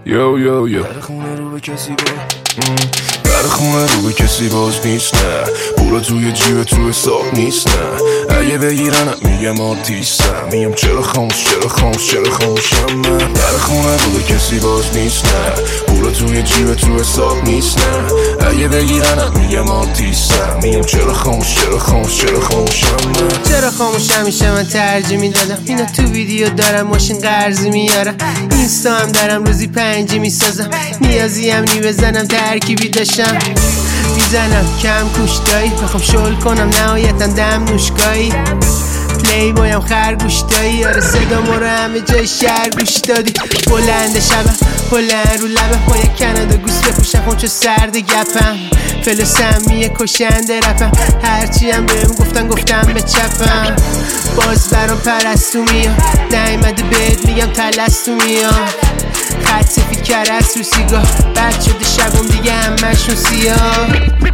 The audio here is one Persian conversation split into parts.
یو یو یو در خونه رو به کسی باز نیست نه. پولا توی جیب تو حساب نیست نه. اگه بگیرن میگم آرتیستم. میگم چرا خاموشم من. در خونه رو به کسی باز نیست نه. پولا توی جیب تو حساب نیست نه. اگه بگیرن میگم آرتیستم. میگم چرا خاموشم من. چرا خاموشم میشه من ترجیح میدادم. اینا تو ویدیو دارم ماشین قرضی میارم. اینستا هم دارم روزی 5 میسازم. نیازی هم نی بزنم ترکیبی داشتم میزنم کم کوشتایی. بخوام شل کنم نهایتا دم نوشگاهی. پلی بایم خرگوش دایی. آره صدا ما رو همه جای شهر گوش دادی. بلند شبم بلند رو لبم. با یک کانادا گوس بپوشم خونچو سرد گپم. فلسم میه کشنده رفم. هرچی هم بهم گفتم به چپم. باز برام پرستو میام. نیمده بهت میگم تلستو میام. خط سفید کرست رو سیگار. بد شده شبم دیگه همشون سیاه.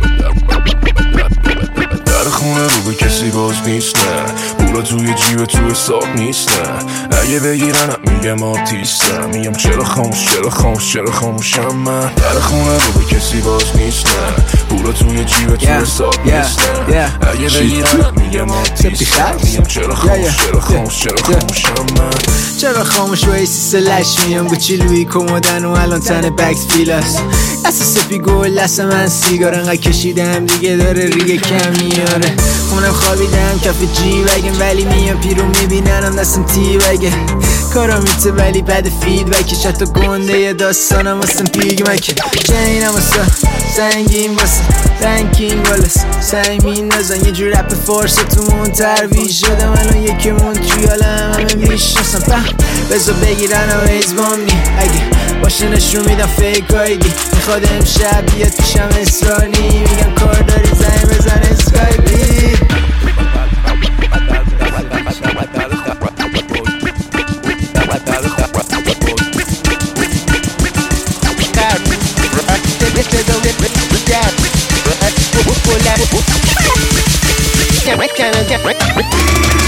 در خونه رو به کسی باز نیست نه. پولا توی جیب تو حساب نیست نه. اگه بگیرن میگم آرتیستم. میگم چرا خاموشم من. در خونه رو به کسی باز نیست نه. پولا توی جیب تو حساب نیست نه. اگه بگیرن میگم آرتیستم. میگم چرا خاموشم من. چرا خاموش با ایسی سلش میام. گوچی لوی کمودن و الان تن بکس پیلاس. اساس پی گل دست من سیگار. انقدر کشیدم دیگه داره ریگه کم میاره. خونم خوابیدم کف جی وگم. ولی میام پیرو میبیننم دستم تی وگه. کارا میته ولی بد فید وکش. حتی گنده یه داستانم واسم پیگ مکه. جنینم واسه سنگین واسه رنکینگ والس. سنگین نزن یه جور رپ فارس تو من ترویج شدم. الان یکیمون توی عالم همه میشناسم. بذار بگیرن و ایزبام نی. اگه باشه نشون میدم فیک هایگی. میخواد امشب بیاد پیشم اسرانی. میگم کار داری زنگ بزن اسکایپی. Canada